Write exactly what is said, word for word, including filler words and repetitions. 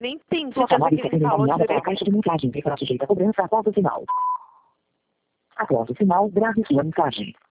Nem entendi Sua tanto chamada que está ele sendo falou encaminhada para a direito. caixa de mensagem e será sujeita a cobrança após o sinal. Após o sinal, grave sua mensagem.